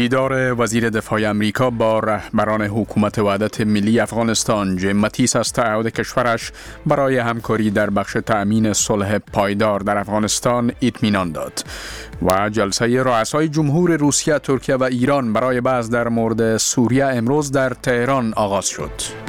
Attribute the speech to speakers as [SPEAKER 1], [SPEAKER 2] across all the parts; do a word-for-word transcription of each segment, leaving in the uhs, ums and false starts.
[SPEAKER 1] دیدار وزیر دفاع امریکا با رهبران حکومت وحدت ملی افغانستان جیم ماتیس از تعهد کشورش برای همکاری در بخش تأمین صلح پایدار در افغانستان اطمینان داد و جلسه رؤسای جمهور روسیه، ترکیه و ایران برای بحث در مورد سوریه امروز در تهران آغاز شد.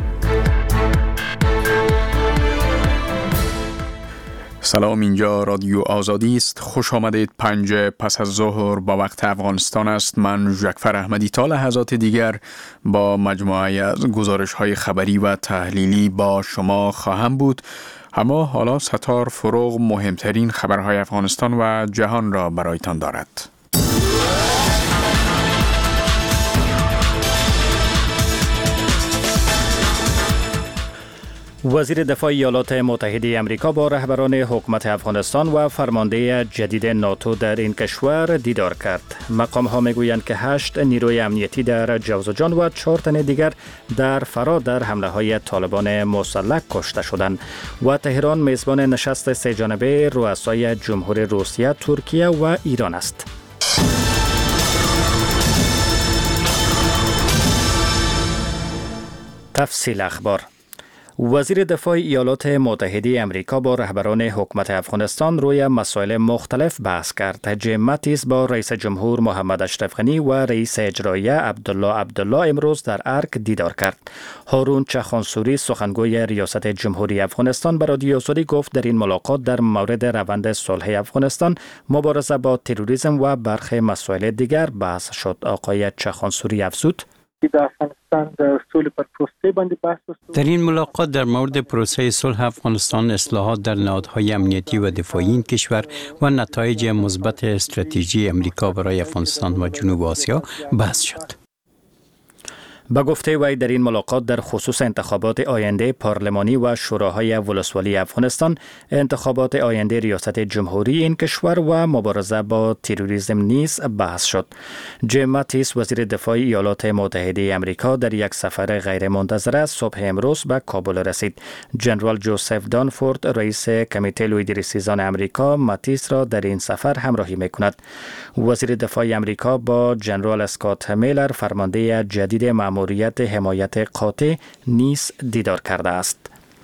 [SPEAKER 1] سلام، اینجا رادیو آزادی است. خوش آمدید. پنج پس از ظهر با وقت افغانستان است. من ژکفر احمدی تا لحظات دیگر با مجموعه از گزارش‌های خبری و تحلیلی با شما خواهم بود. اما حالا ستار فروغ مهمترین خبرهای افغانستان و جهان را برایتان دارد.
[SPEAKER 2] وزیر دفاع ایالات متحده آمریکا با رهبران حکومت افغانستان و فرمانده جدید ناتو در این کشور دیدار کرد. مقام ها میگویند که هشت نیروی امنیتی در جوزجان و چهار تن دیگر در فرا در حمله های طالبان مسلح کشته شدند و تهران میزبان نشست سه جانبه رؤسای جمهور روسیه، ترکیه و ایران است. تفصیل اخبار. وزیر دفاع ایالات متحده آمریکا با رهبران حکومت افغانستان روی مسائل مختلف بحث کرد. جیم ماتیس با رئیس جمهور محمد اشرف غنی و رئیس اجرایی عبدالله عبدالله امروز در ارک دیدار کرد. هارون چخانسوری، سخنگوی ریاست جمهوری افغانستان، به رادیو آزادی گفت در این ملاقات در مورد روند صلح افغانستان، مبارزه با تروریسم و برخی مسائل دیگر بحث شد. آقای چخانسوری افزود:
[SPEAKER 3] در این ملاقات در مورد پروسه صلح افغانستان، اصلاحات در نهادهای امنیتی و دفاعی این کشور و نتایج مثبت استراتژی امریکا برای افغانستان و جنوب آسیا بحث شد.
[SPEAKER 2] با گفته وی در این ملاقات در خصوص انتخابات آینده پارلمانی و شوراهای ولسوالی افغانستان، انتخابات آینده ریاست جمهوری این کشور و مبارزه با تروریسم نیز بحث شد. جیم ماتیس، وزیر دفاع ایالات متحده آمریکا، در یک سفر غیر منتظره صبح امروز به کابل رسید. جنرال جوزف دانفورد، رئیس کمیته لویدریسیزان آمریکا، ماتیس را در این سفر همراهی می‌کند. وزیر دفاع آمریکا با جنرال اسکات میلر، فرمانده جدید مأموریت حمایت قاطع، نیز دیدار کرده است.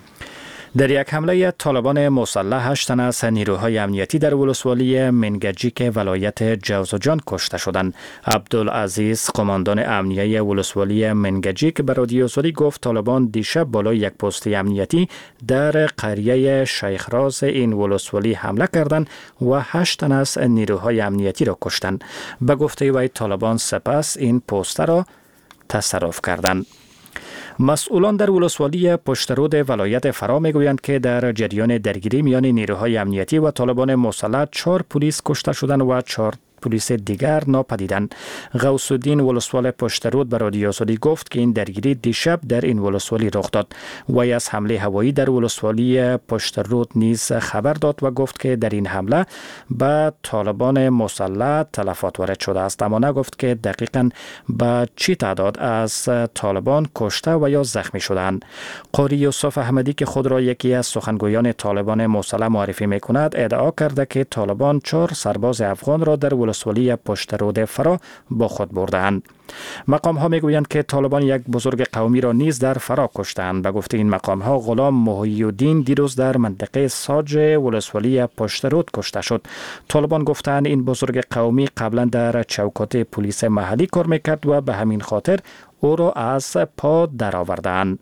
[SPEAKER 2] در یک حمله طالبان مسلح هشت تن از نیروهای امنیتی در ولسوالی منگجیک ولایت جوزجان کشته شدند. عبدالعزیز، قماندان امنیه ولسوالی منگجیک، به رادیو آزادی گفت طالبان دیشب بالای یک پست امنیتی در قریه شیخ راز این ولسوالی حمله کردند و هشت تن از نیروهای امنیتی را کشتند. به گفته وی طالبان سپس این پست را تصرف کردند. مسئولان در ولسوالی پشترود ولایت فرا میگویند که در جریان درگیری میان نیروهای امنیتی و طالبان مسلح چهار پلیس کشته شدند و چهار پلیس دیگر ناپدیدند. غوث الدین، ولسوال پشترود، به رادیو آزادی گفت که این درگیری دیشب در این ولسوالی رخ داد. وی از حمله هوایی در ولسوالی پشترود نیز خبر داد و گفت که در این حمله به طالبان مسلح تلفات وارد شده است، اما نگفت که دقیقاً به چی تعداد از طالبان کشته و یا زخمی شدند. قاری یوسف احمدی که خود را یکی از سخنگویان طالبان مسلح معرفی می‌کند، ادعا کرده که طالبان چهار سرباز افغان را در ولسوالی پشترود فرا با خود بردند. مقام ها میگویند که طالبان یک بزرگ قومی را نیز در فرا کشتند. به گفته این مقام ها، غلام محی الدین دیروز در منطقه ساج ولسوالی پشترود کشته شد. طالبان گفتند این بزرگ قومی قبلا در چوکات پلیس محلی کار میکرد و به همین خاطر او را از پا درآوردند.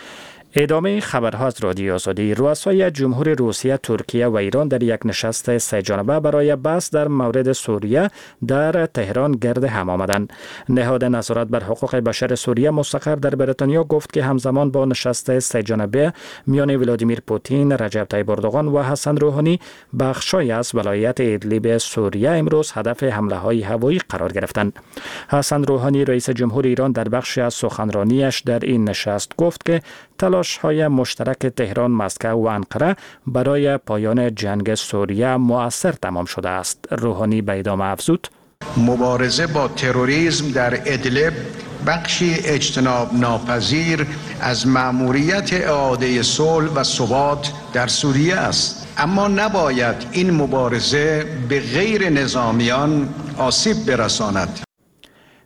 [SPEAKER 2] ادامه خبرها از رادیو آزادی. رؤسای جمهور روسیه، ترکیه و ایران در یک نشست سه جانبه برای بحث در مورد سوریه در تهران گرد هم آمدند. نهاد نظارت بر حقوق بشر سوریه مستقر در بریتانیا گفت که همزمان با نشست سه جانبه میان ولادیمیر پوتین، رجب طیب اردوغان و حسن روحانی، بخشای از ولایت ادلیب سوریه امروز هدف حمله های هوایی قرار گرفتند. حسن روحانی، رئیس جمهور ایران، در بخشی از سخنرانیش در این نشست گفت که تلاش های مشترک تهران، مسکو و انقره برای پایان جنگ سوریه مؤثر تمام شده است. روحانی به ادامه افزود:
[SPEAKER 4] مبارزه با تروریسم در ادلب بخشی اجتناب ناپذیر از مأموریت اعاده صلح و ثبات در سوریه است، اما نباید این مبارزه به غیر نظامیان آسیب برساند.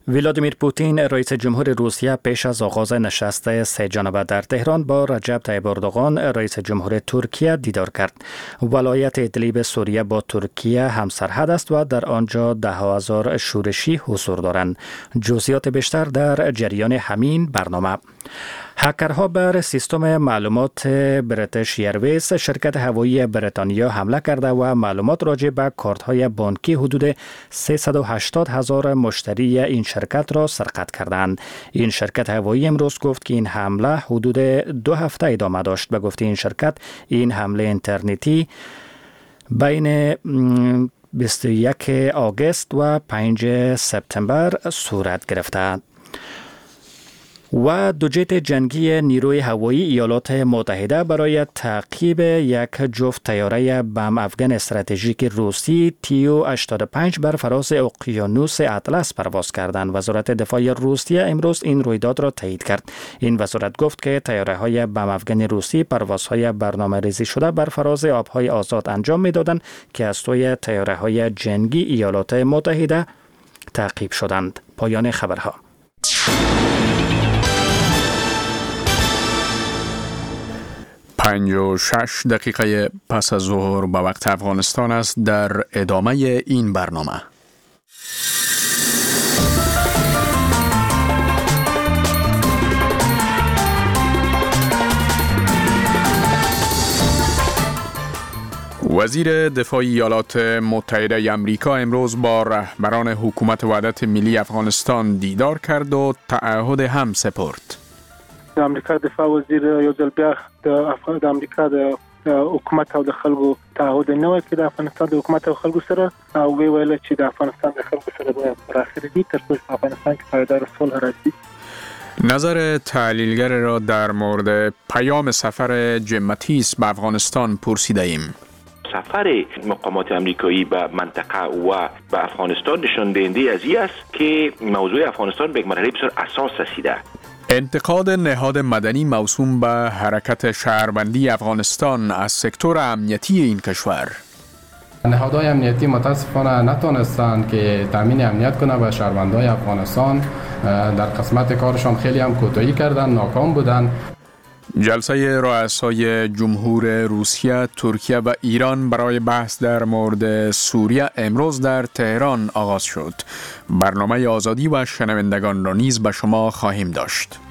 [SPEAKER 2] ولادیمیر پوتین رئیس جمهور روسیه پیش از آغاز نشست سه جانبه در تهران با رجب طیب اردوغان رئیس جمهور ترکیه دیدار کرد. ولایت ادلیب سوریه با ترکیه همسرحد است و در آنجا ده هزار شورشی حضور دارند. جزئیات بیشتر در جریان همین برنامه. هکرها بر سیستم معلومات بریتیش ایرویز شرکت هوایی بریتانیا حمله کرده و معلومات راجع به کارت‌های بانکی حدود سیصد و هشتاد هزار مشتری این شرکت را سرقت کردند. این شرکت هوایی امروز گفت که این حمله حدود دو هفته ادامه داشت. به گفته این شرکت این حمله اینترنتی بین بیست و یک آگوست و پنج سپتامبر صورت گرفته. و دو جت جنگی نیروی هوایی ایالات متحده برای تعقیب یک جفت طیاره بم افغان استراتژیک روسی تی او هشتاد و پنج بر فراز اقیانوس اطلس پرواز کردند. وزارت دفاع روسیه امروز این رویداد را تایید کرد. این وزارت گفت که طیاره‌های بم افغان روسی پروازهای برنامه‌ریزی شده بر فراز آبهای آزاد انجام می‌دادند که از سوی طیاره‌های جنگی ایالات متحده تعقیب شدند. پایان خبرها.
[SPEAKER 1] پنج و شش دقیقه پس از ظهر به وقت افغانستان است. در ادامه این برنامه وزیر دفاع ایالات متحده آمریکا امروز با رهبران حکومت وحدت ملی افغانستان دیدار کرد و تعهد هم سپرد.
[SPEAKER 5] د امریکا دفاع وزیر یو ځل بیا د امریکا د حکومت او د خلکو تعهد نه وکړي د افغانستان د حکومت او خلکو سره او وی ویل چې د افغانستان د خلکو سره به پراخري تر څو په افغانستان کې پایدار صلح راشي.
[SPEAKER 1] نظر تحلیلگر را در مورد پیام سفر جیم ماتیس به افغانستان پرسیده ایم.
[SPEAKER 6] سفر مقامات امریکایی به منطقه و به افغانستان نشان دهنده از این است که موضوع افغانستان به یک مرحله بسیار اساس رسیده.
[SPEAKER 1] انتقاد نهاد مدنی موسوم به حرکت شهروندی افغانستان از سکتور امنیتی این کشور.
[SPEAKER 7] نهادهای امنیتی متاسفانه نتونستند که تامین امنیت کنه به شهروندان افغانستان. در قسمت کارشان خیلی هم کوتاهی کردن، ناکام بودن.
[SPEAKER 1] جلسه رؤسای جمهور روسیه، ترکیه و ایران برای بحث در مورد سوریه امروز در تهران آغاز شد. برنامه آزادی و شنوندگان را نیز به شما خواهیم داشت.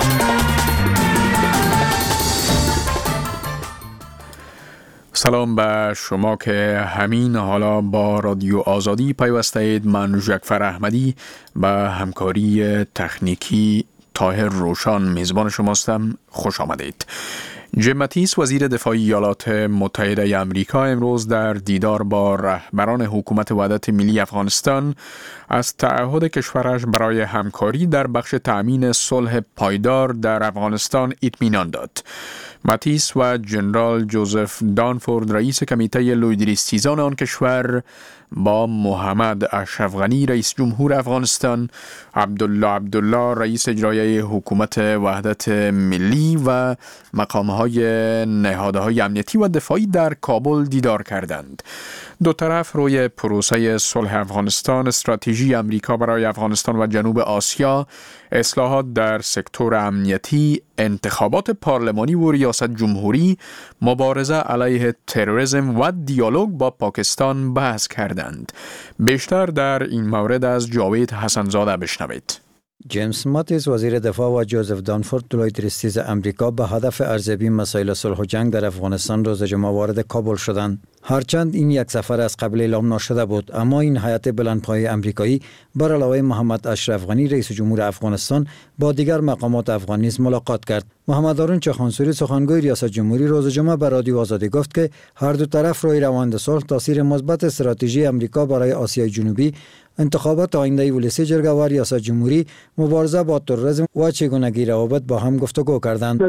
[SPEAKER 1] سلام به شما که همین حالا با رادیو آزادی پیوسته اید. من ژکفر احمدی به همکاری تکنیکی طاهر روشان میزبان شماستم. خوش آمدید. جیم ماتیس وزیر دفاع ایالات متحده آمریکا امروز در دیدار با رهبران حکومت وحدت ملی افغانستان از تعهد کشورش برای همکاری در بخش تأمین صلح پایدار در افغانستان اطمینان داد. ماتیس و جنرال جوزف دانفورد رئیس کمیته لویدریستیزان آن کشور با محمد اشرف غنی رئیس جمهور افغانستان، عبدالله عبدالله رئیس اجرایی حکومت وحدت ملی و مقامهای نهادهای امنیتی و دفاعی در کابل دیدار کردند. دو طرف روی پروسه صلح افغانستان، استراتژی امریکا برای افغانستان و جنوب آسیا، اصلاحات در سکتور امنیتی، انتخابات پارلمانی و ریاست جمهوری، مبارزه علیه تروریسم و دیالوگ با پاکستان بحث کردند. بیشتر در این مورد از جاوید حسنزاده بشنوید.
[SPEAKER 8] جیمز ماتیس وزیر دفاع و جوزف دانفورد لویدریستیز امریکا به هدف ارزیابی مسائل صلح و جنگ در افغانستان روز جمعه وارد کابل شدند. هرچند این یک سفر از قبل اعلام نشده بود، اما این هیئت بلندپایه امریکایی بر علاوه محمد اشرف غنی رئیس جمهور افغانستان با دیگر مقامات افغان نیز ملاقات کرد. محمد هارون چخانسوری سخنگوی ریاست جمهوری روز جمعه به رادیو آزادی گفت که هر دو طرف روی روند صلح تاثیر مثبت استراتژی امریکا برای آسیای جنوبی، انتخابات آینده ولسی جرگه و ریاست جمهوری، مبارزه با تروریسم و چگونگی روابط با هم گفتگو کردند.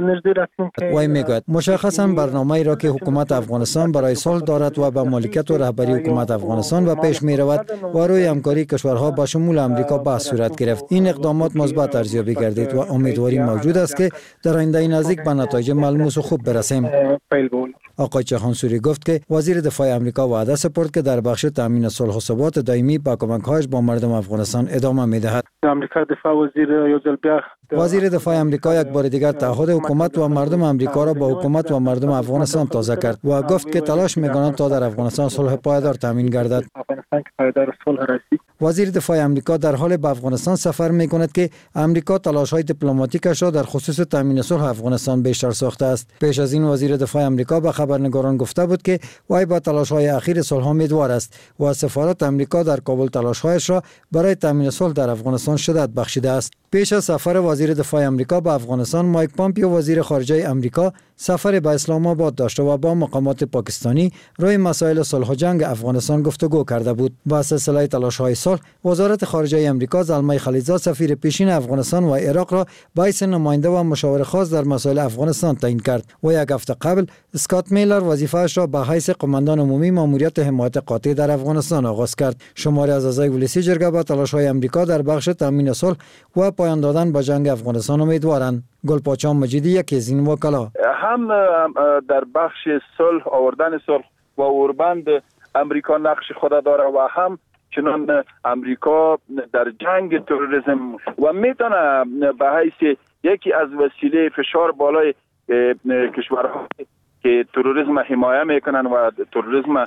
[SPEAKER 8] وی میگوید مشخصا برنامه‌ای را که حکومت افغانستان برای صلح دارد و به مالکیت و رهبری حکومت افغانستان و پیش می رود و روی همکاری کشورها با شمول امریکا بحث صورت گرفت. این اقدامات مثبت ارزیابی گردید و امیدواری موجود است که در آینده نزدیک به نتایج ملموس و خوب برسیم. آقای جهانسوری گفت که وزیر دفاع آمریکا وعده سپرد که در بخش تامین صلح و ثبات دائمی با کمک‌هایش با مردم افغانستان ادامه می‌دهد.
[SPEAKER 5] آمریکا دفاع وزیر یو ځل بیا
[SPEAKER 8] وزیر دفاع آمریکا یک بار دیگر تعهد حکومت و مردم آمریکا را با حکومت و مردم افغانستان تازه کرد و گفت که تلاش می‌کنند تا در افغانستان صلح پایدار تامین گردد. وزیر دفاع آمریکا در حال به افغانستان سفر می‌کند که آمریکا تلاش‌های دیپلماتیکش را در خصوص تامین صلح افغانستان بیشتر ساخته است. پیش از این وزیر دفاع آمریکا به خبرنگاران گفته بود که وی با تلاش‌های اخیر صلح امیدوار است و سفارت آمریکا در کابل تلاش‌هایش را برای تامین صلح در افغانستان شدت بخشیده است. پیش از سفر وزیر دفاع آمریکا به افغانستان، مایک پامپیو وزیر خارجه آمریکا سفر به اسلام آباد داشته و با مقامات پاکستانی روی مسائل صلح و جنگ افغانستان گفتگو کرده بود. با سلسله تلاش‌های صلح، وزارت خارجه آمریکا زلمه خلیلزاد سفیر پیشین افغانستان و عراق را به حیث نماینده و مشاور خاص در مسائل افغانستان تعیین کرد و یک هفته قبل اسکات میلر وظیفه‌اش را به حیث قماندان عمومی ماموریت حمایت قاطع در افغانستان آغاز کرد. شماری از اعضای ولسی جرگه به تلاش‌های آمریکا در بخش تامین صلح و پایان دادن به جنگ افغانستان امیدوارند. گلپاچان مجیدی یکی از این وکلا
[SPEAKER 9] هم در بخش صلح آوردن صلح و اوربند امریکا نقش خود داره و هم چنان امریکا در جنگ تروریسم و میتونه به حیث یکی از وسیله فشار بالای کشورها که تروریسم حمایه میکنن و تروریسم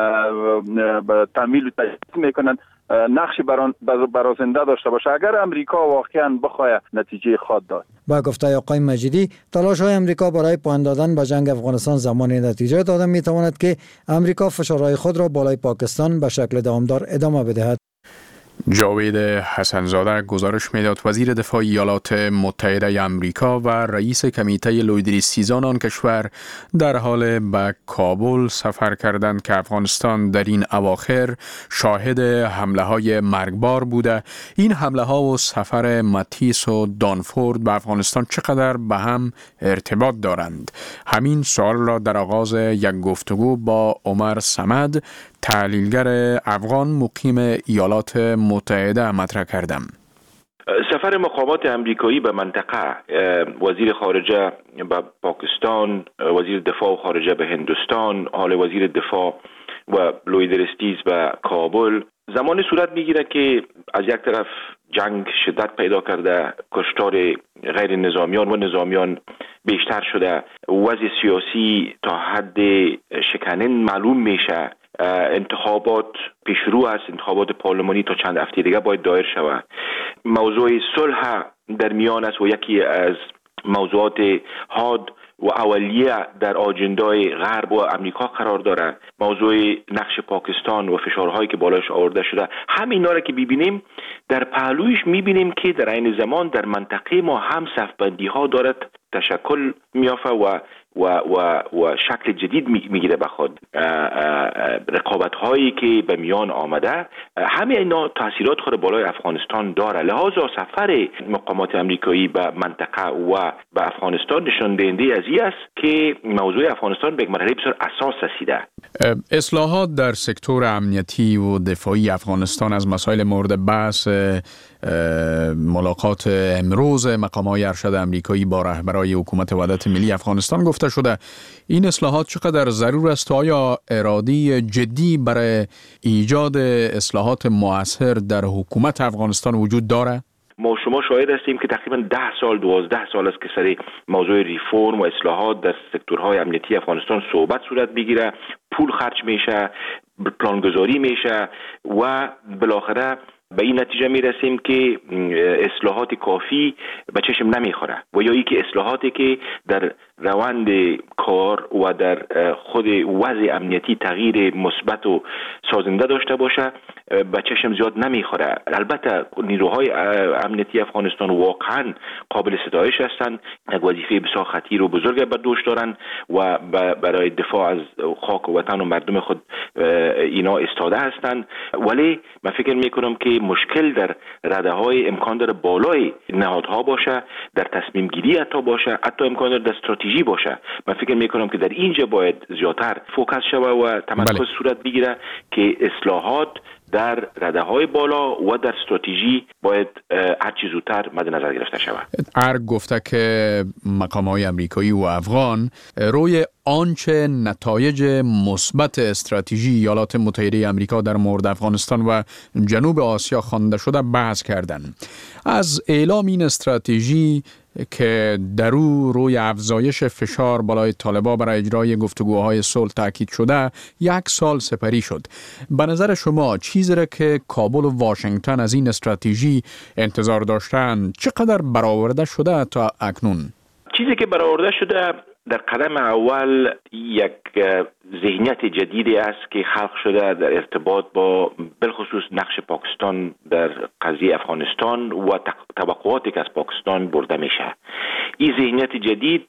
[SPEAKER 9] تمویل و تجهیز میکنن نقش برازنده داشته باشه اگر امریکا واقعا بخواد نتیجه خود داد.
[SPEAKER 8] با گفته آقای مجیدی، تلاش‌های امریکا برای پایان دادن به جنگ افغانستان زمانی نتیجه داده میتواند که امریکا فشارهای خود را بالای پاکستان به شکل دامدار ادامه بدهد.
[SPEAKER 1] جاوید حسنزاده گزارش میداد وزیر دفاع ایالات متحده آمریکا و رئیس کمیته لویدریستیزان آن کشور در حال به کابل سفر کردند که افغانستان در این اواخر شاهد حمله های مرگبار بوده. این حمله ها و سفر ماتیس و دانفورد به افغانستان چقدر به هم ارتباط دارند؟ همین سوال را در آغاز یک گفتگو با عمر صمد، تحلیلگر افغان مقیم ایالات متحده مطرح کردم.
[SPEAKER 6] سفر مقامات امریکایی به منطقه، وزیر خارجه به پاکستان، وزیر دفاع و خارجه به هندوستان، حال وزیر دفاع و لویدرستیز به کابل زمانی صورت میگیره که از یک طرف جنگ شدت پیدا کرده، کشتار غیر نظامیان و نظامیان بیشتر شده، وضع سیاسی تا حد شکنن معلوم میشه، انتخابات پیش رو است، انتخابات پارلمانی تا چند هفته دیگه باید دایر شود. موضوع صلح در میان است و یکی از موضوعات حاد و اولیه در آجندای غرب و امریکا قرار داره. موضوع نقش پاکستان و فشارهایی که بالایش آورده شده، همین اینا را که ببینیم در پهلویش میبینیم که در این زمان در منطقه ما هم صفبندی ها دارد تشکل میافته و و و و شکل جدید میگیره به خود. رقابت هایی که به میان آمده همه اینا تاثیرات خود بالای افغانستان داره. لحاظا سفر مقامات امریکایی به منطقه و به افغانستان نشان دهنده از این است که موضوع افغانستان به یک مرحله بسیار اساس رسیده.
[SPEAKER 1] اصلاحات در سکتور امنیتی و دفاعی افغانستان از مسائل مورد بحث ملاقات امروز مقامات ارشد امریکایی با رهبرای حکومت وحدت ملی افغانستان گفته شده. این اصلاحات چقدر ضرور است؟ آیا اراده جدی برای ایجاد اصلاحات مؤثر در حکومت افغانستان وجود داره؟
[SPEAKER 6] ما شما شاهد هستیم که تقریبا ده سال دوازده سال است که سر موضوع ریفورم و اصلاحات در سکتورهای امنیتی افغانستان صحبت صورت بگیره، پول خرج میشه، پلانگذاری میشه و بالاخره به این نتیجه می رسیم که اصلاحات کافی به چشم نمیخوره و یا ای که اصلاحاتی که در روند کار و در خود وضع امنیتی تغییر مثبت و سازنده داشته باشه به چشم زیاد نمیخوره. البته نیروهای امنیتی افغانستان واقعا قابل ستایش هستند، یک وظیفه بسیار خطیر و بزرگ بر دوش دارند و برای دفاع از خاک و وطن و مردم خود اینا استاده هستند، ولی من فکر میکنم که مشکل در رده های امکان داره بالای نهادها باشه، در تصمیم گیری حتی باشه، حتی امکان داره در استراتژی باشه. من فکر میکنم که در اینجا باید زیادتر فوکس شود و تمرکز صورت بگیره که اصلاحات در رده های بالا و در استراتژی باید هر چه زودتر مد نظر گرفته شود.
[SPEAKER 1] ارگ گفته که مقام های امریکایی و افغان روی آنچه نتایج مثبت استراتژی ایالات متحده آمریکا در مورد افغانستان و جنوب آسیا خوانده شده بحث کردند. از اعلام این استراتژی که در او روی افزایش فشار بالای طالبان برای اجرای گفتگوهای صلح تاکید شده یک سال سپری شد. به نظر شما چیزی را که کابل و واشنگتن از این استراتژی انتظار داشتند چقدر برآورده شده تا اکنون؟
[SPEAKER 6] چیزی که برآورده شده در قدم اول یک ذهنیت جدیدی است که خلق شده در ارتباط با بالخصوص نقش پاکستان در قضیه افغانستان و توقعاتی که از پاکستان برده میشه. این ذهنیت جدید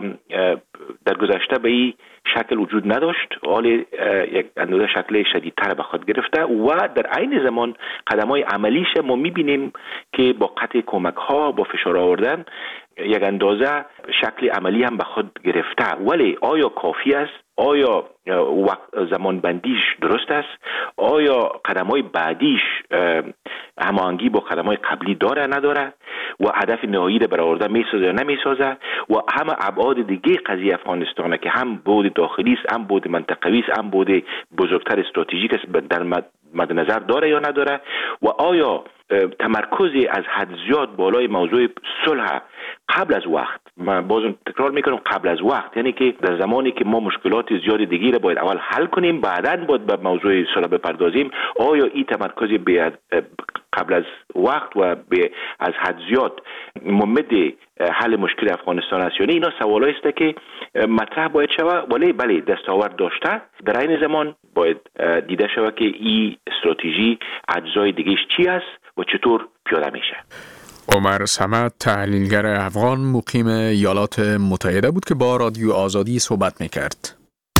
[SPEAKER 6] در گذشته به این شکل وجود نداشت، حالی یک اندازه شکل شدیدتر به خود گرفته و در عین زمان قدم‌های عملیش ما می‌بینیم که با قطع کمک‌ها با فشار آوردن یک اندازه شکل عملی هم به خود گرفته. ولی آیا کافی است؟ آیا زمان بندیش درست است؟ آیا قدم‌های بعدیش هماهنگی با قدم‌های قبلی داره نداره و هدف نهایی را برآورده میسازه یا نمیسازه و همه ابعاد دیگه قضیه افغانستان که هم بود داخلی است، هم بود منطقوی است، هم بود بزرگتر استراتژیک است در مد نظر داره یا نداره و آیا تمرکزی از حد زیاد بالای موضوع صلح قبل از وقت، من بازم تکرار میکنم قبل از وقت، یعنی که در زمانی که ما مشکلات زیاد دیگه را باید اول حل کنیم بعداً باید به موضوع صلح بپردازیم، آیا این تمرکزی به قبل از وقت و به از حد زیاد ممد حل مشکل افغانستان است یا نه؟ اینا سوالایی است که مطرح باید شود، ولی بله دستاورد داشته. در این زمان باید دیده شود که این استراتژی اجزای دیگهش چی است و چطور پیاده میشه.
[SPEAKER 1] عمر صمد، تحلیلگر افغان مقیم ایالات متحده بود که با رادیو آزادی صحبت میکرد.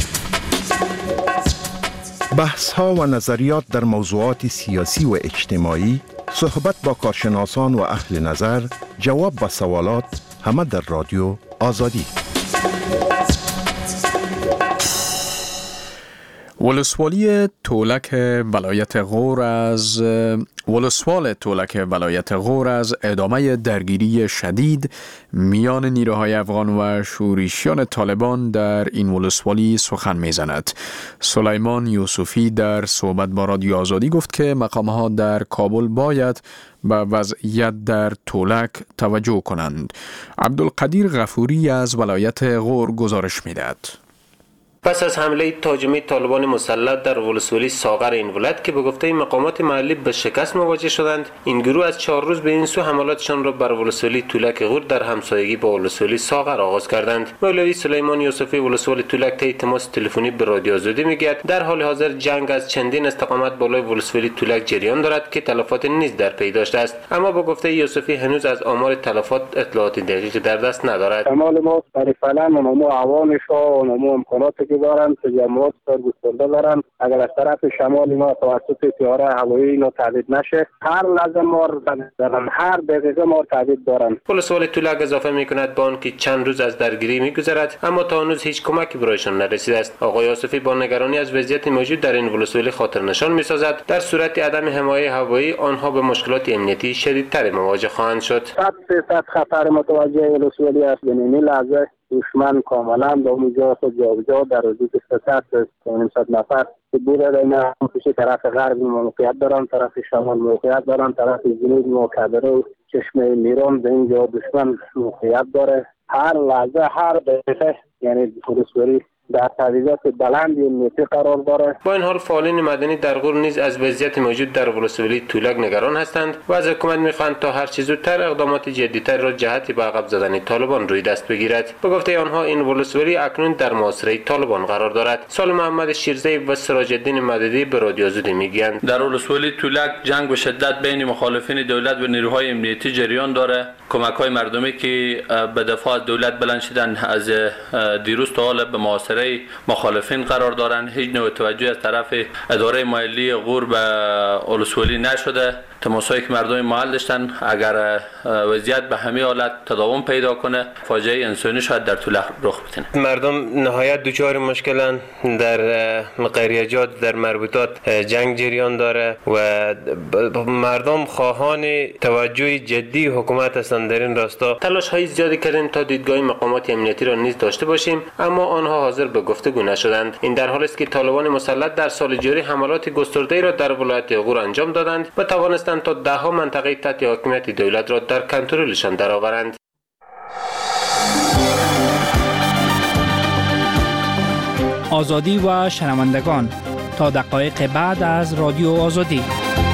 [SPEAKER 10] بحث ها و نظریات در موضوعات سیاسی و اجتماعی، صحبت با کارشناسان و اهل نظر، جواب به سوالات، همه در رادیو آزادی.
[SPEAKER 1] ولسوالی تولک ولایت غور از ولسوال تولک ولایت غور از ادامه درگیری شدید میان نیروهای افغان و شورشیان طالبان در این ولسوالی سخن میزند. سلیمان یوسفی در صحبت با رادیو آزادی گفت که مقامها در کابل باید به وضعیت در تولک توجه کنند. عبدالقدیر غفوری از ولایت غور گزارش میدهد.
[SPEAKER 11] پس از حمله تهاجمی طالبان مسلط در ولسوالی ساغر این ولایت که به گفته مقامات محلی به شکست مواجه شدند، این گروه از چهار روز به این سو حملاتشان را بر ولسوالی تولک غور در همسایگی با ولسوالی ساغر آغاز کردند. مولوی سلیمان یوسفی ولسوالی تولک طی تماس تلفنی به رادیو آزادی میگوید در حال حاضر جنگ از چندین استقامت بالای ولسوالی تولک جریان دارد که تلفات نیز در پی داشته است، اما با گفته یوسفی هنوز از آمار تلفات اطلاعات دقیقی در دست ندارد.
[SPEAKER 5] شمال ما فعلا نمو عوامش و نمو امکاناتی که دارن تجمعات گسترده دارن، اگر از طرف شمال ما توسط طیاره هوایی اینا تعدید نشه هر لحظه ما دارن، هر دقیقه ما تعدید دارن.
[SPEAKER 11] ولسوالی تولک اضافه میکند با آنکه چند روز از درگیری میگذرد اما تا هنوز هیچ کمکی برایشان نرسیده است. آقای یوسفی با نگرانی از وضعیت موجود در این ولسوالی خاطر نشان میسازد در صورت عدم حمایت هوایی آنها به مشکلات امنیتی شدیدتر مواجه خواهند شد.
[SPEAKER 5] صد درصد خطر متوجه ولسوالی است. در این لحظه دشمن کاملا به اونجا خود جابجا در حدود ست نفر که بوده دینا پیش طرف غرب موقعیت دارن، طرف شمال موقعیت دارن، طرف جنوب موقعیت و چشمه نیران به اینجا دشمن موقعیت داره. هر لحظه هر دقیقه یعنی ولسوالی در تهدیدات بلند امنیتی قرار داره.
[SPEAKER 11] با این حال فعالین مدنی در غور نیز از وضعیت موجود در ولسوالی تولک نگران هستند و از حکومت میخواهند تا هر چه زودتر اقدامات جدی‌تر را جهت به عقب زدن طالبان روی دست بگیرد. به گفته آنها این ولسوالی اکنون در محاصره طالبان قرار دارد. سال محمد شیرزی و سراج الدین مددی به رادیو آزادی میگویند
[SPEAKER 12] در ولسوالی تولک جنگ به شدت بین مخالفین دولت و نیروهای امنیتی جریان داره. کمک‌های مردمی که به دفاع از دولت بلند شدن از دیروز تا حال به محاصره مخالفین قرار دارند. هیچ نوع توجهی از طرف اداره محلی غور به ولسوالی نشده. تماسایی که مردم محل داشتن اگر وضعیت به همین حالت تداوم پیدا کنه فاجعه انسانی شاید در طول رخ بده.
[SPEAKER 11] مردم نهایت دچار مشکلن در قریجات در مربوطات جنگ جریان داره و مردم خواهان توجه جدی حکومت هستند. در این راستا تلاش های زیادی کردیم تا دیدگاه مقامات امنیتی را نیز داشته باشیم، اما آنها حاضر به گفتگو نشدند. این در حالی است که طالبان مسلط در سال جاری حملات گسترده‌ای را در ولایت غور انجام دادند و توانستند تا ده ها منطقه تحت حاکمیت دولت را در کنترلشان درآورند.
[SPEAKER 13] آزادی و شنوندگان، تا دقایق بعد از رادیو آزادی.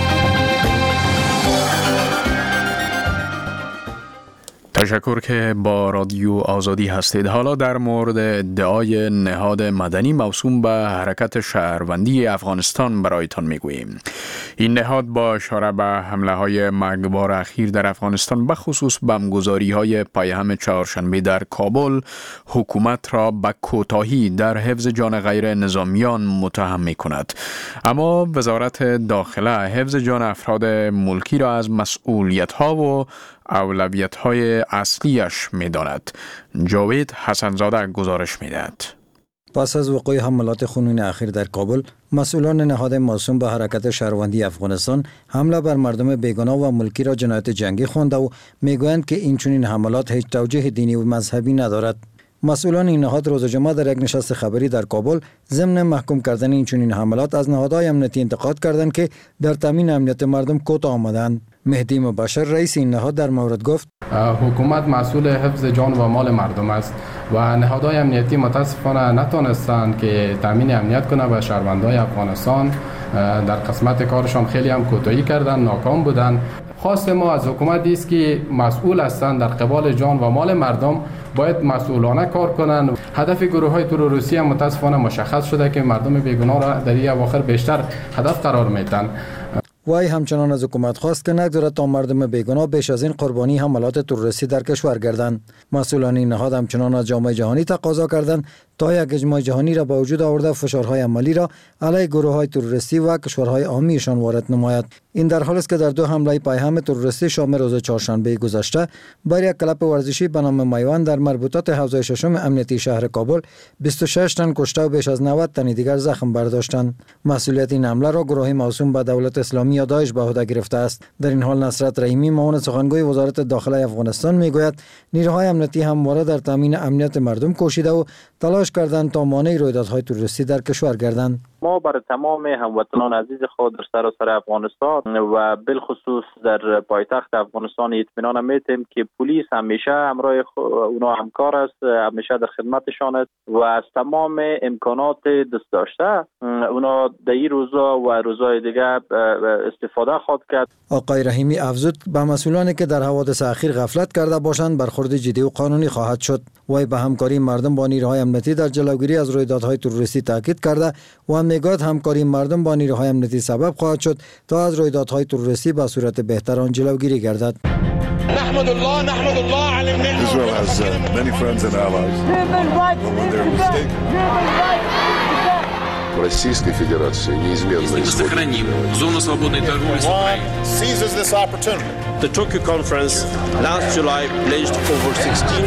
[SPEAKER 1] تشکر که با رادیو آزادی هستید. حالا در مورد ادعای نهاد مدنی موسوم به حرکت شهروندی افغانستان برایتان میگوییم. این نهاد با اشاره به حمله های مرگبار اخیر در افغانستان، به خصوص بمبگذاری های پیهم چهارشنبه در کابل، حکومت را به کوتاهی در حفظ جان غیر نظامیان متهم می کند. اما وزارت داخله حفظ جان افراد ملکی را از مسئولیت ها و اولویت های اصلیش می داند. جاوید حسنزاده گزارش می دهد.
[SPEAKER 8] پس از وقوع حملات خونین اخیر در کابل، مسئولان نهاد موسوم به حرکت شهروندی افغانستان حمله بر مردم بیگناه و ملکی را جنایت جنگی خوانده و میگویند که این چنین حملات هیچ توجیه دینی و مذهبی ندارد. مسئولان این نهاد روز جمعه در یک نشست خبری در کابل ضمن محکوم کردن این چنین حملات از نهادهای امنیتی انتقاد کردند که در تامین امنیت مردم کوتاه آمدند. مهدی مبشر رئیس این نهاد در مورد گفت:
[SPEAKER 7] حکومت مسئول حفظ جان و مال مردم است و نهادهای امنیتی متاسفانه نتونستند که تامین امنیت کنه و شهروندان افغانستان در قسمت کارشان خیلی هم کوتاهی کردند، ناکام بودند. خواست ما از حکومت است که مسئول هستند در قبال جان و مال مردم باید مسئولانه کار کنند. هدف گروه های تروریستی هم متاسفانه مشخص شده که مردم بیگناه را در این اواخر بیشتر هدف قرار میدن.
[SPEAKER 8] وی همچنان از حکومت خواست که نگذارد تا مردم بیگناه بیش از این قربانی حملات تروریستی در کشور گردند. مسئولان این نهاد همچنان از جامعه جهانی تقاضا کردند تا یک اجماع جهانی را با وجود آورده فشارهای عملی را علیه گروه‌های تروریستی و کشورهای عامیشان وارد نماید. این در حالی است که در دو حمله پیهم تروریستی شام روز چهارشنبه گذشته بر یک کلب ورزشی به نام میوان در مربوطات حوزه ششم امنیتی شهر کابل بیست و شش تن کشته و بیش از نود تن دیگر زخم برداشتند. مسئولیت این حمله را گروهی موسوم به دولت اسلامی یا داعش به عهده گرفته است. در این حال نصرت رحیمی معاون سخنگوی وزارت داخله افغانستان میگوید نیروهای امنیتی همواره در تامین امنیت مردم کوشیده و تلاش کردند تا مانع رویدادهای تروریستی در کشور گردند.
[SPEAKER 14] ما برای تمام هموطنان عزیز خود در سراسر افغانستان و بالخصوص در پایتخت افغانستان اطمینان میتیم که پلیس همیشه همراه اونا همکار است، همیشه در خدمتشان است و از تمام امکانات دست داشته اونا در این روزا و روزهای دیگه استفاده خواهد کرد.
[SPEAKER 8] آقای رحیمی افزود به مسئولانی که در حوادث اخیر غفلت کرده باشند برخورد جدی و قانونی خواهد شد. وی به همکاری مردم با نیروهای امنیتی در جلوگیری از رویدادهای تروریستی تاکید کرده و میگوید همکاری مردم با نیروهای امنیتی سبب خواهد شد تا از رویدادهای تروریستی به صورت بهتر آن جلوگیری گردد.
[SPEAKER 15] نحمد الله نحمد الله على النعمة. Israel has uh, many friends and allies. When they're mistaken. Российской Федерации неизменно
[SPEAKER 16] сохраним зону свободной торговли с Украиной.
[SPEAKER 15] Seizes this opportunity.
[SPEAKER 17] The Tokyo conference last July pledged over sixteen.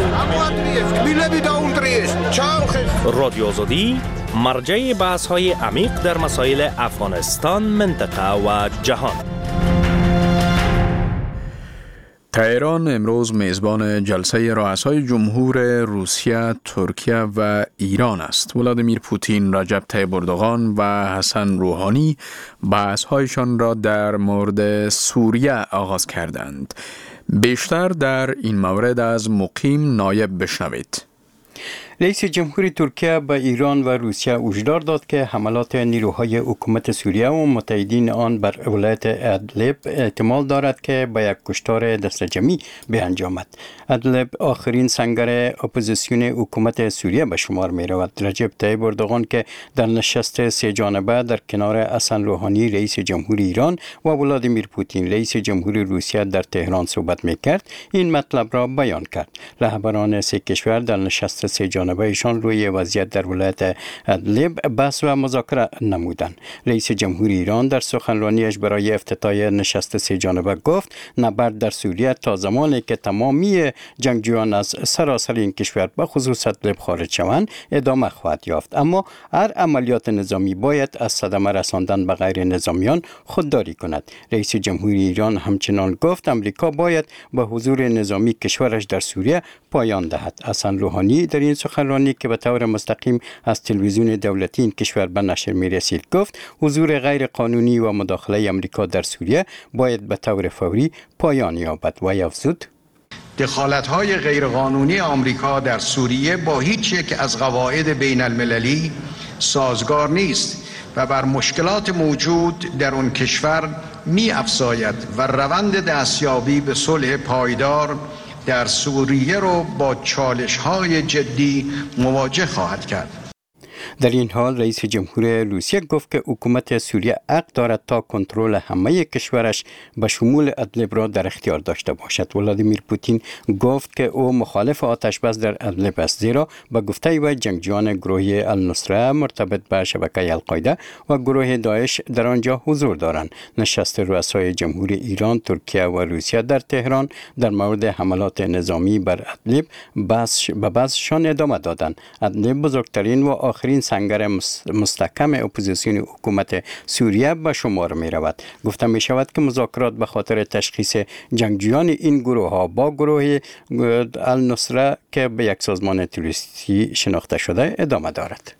[SPEAKER 18] رادیو آزادی مرجع بحث‌های عمیق در مسائل افغانستان، منطقه و جهان.
[SPEAKER 1] تهران امروز میزبان جلسه رؤسای جمهور روسیه، ترکیه و ایران است. ولادیمیر پوتین، رجب طیب اردوغان و حسن روحانی بحث‌هایشان را در مورد سوریه آغاز کردند. بیشتر در این مورد از مقیم نایب بشنوید.
[SPEAKER 3] رئیس جمهور ترکیه به ایران و روسیه هشدار داد که حملات نیروهای حکومت سوریه و متحدین آن بر ولایت ادلب احتمال دارد که به یک کشتار دست جمعی بیانجامد. ادلب آخرین سنگر اپوزیسیون حکومت سوریه به شمار می رود. رجب طیب اردوغان که در نشست سه جانبه در کنار حسن روحانی رئیس جمهور ایران و ولادیمیر پوتین رئیس جمهور روسیه در تهران صحبت می کرد، این مطلب را بیان کرد. رهبران سه کشور در نشست سه جانبه جانبه ایشان روی وضعیت در ولایت ادلب بحث و مذاکره نمودند. رئیس جمهور ایران در سخنرانیش برای افتتاح نشست سه جانبه گفت نبرد در سوریه تا زمانی که تمامی جنگجویان از سراسر این کشور به خصوص ادلب خارج شوند ادامه خواهد یافت، اما هر عملیات نظامی باید از صدمه رساندن به غیر نظامیان خودداری کند. رئیس جمهور ایران همچنان گفت امریکا باید به حضور نظامی کشورش در سوریه پایان دهد. حسن روحانی در این سخنرانی که به طور مستقیم از تلویزیون دولتی این کشور به نشر می رسید گفت حضور غیر قانونی و مداخله امریکا در سوریه باید به طور فوری پایان یابد و افزود
[SPEAKER 4] دخالت‌های غیرقانونی آمریکا در سوریه با هیچ یک از قواعد بین المللی سازگار نیست و بر مشکلات موجود در اون کشور می افزاید و روند دستیابی به صلح پایدار در سوریه رو با چالش‌های جدی مواجه خواهد کرد.
[SPEAKER 3] در این حال رئیس جمهور روسیه گفت که حکومت سوریه حق دارد تا کنترل همه کشورش به شمول ادلب را در اختیار داشته باشد. ولادیمیر پوتین گفت که او مخالف آتشبس در ادلب است، زیرا به گفته وی جنگجویان گروه النصره مرتبط به شبکه القاعده و گروه داعش در آنجا حضور دارند. نشست رؤسای جمهور ایران، ترکیه و روسیه در تهران در مورد حملات نظامی بر ادلب به بحثشان ادامه دادند. ادلب بزرگترین و آخرین سنگر مستحکم اپوزیسیون حکومت سوریه به شمار می رود. گفته می شود که مذاکرات به خاطر تشخیص جنگجویان این گروه ها با گروه النصره که به یک سازمان تروریستی شناخته شده ادامه دارد.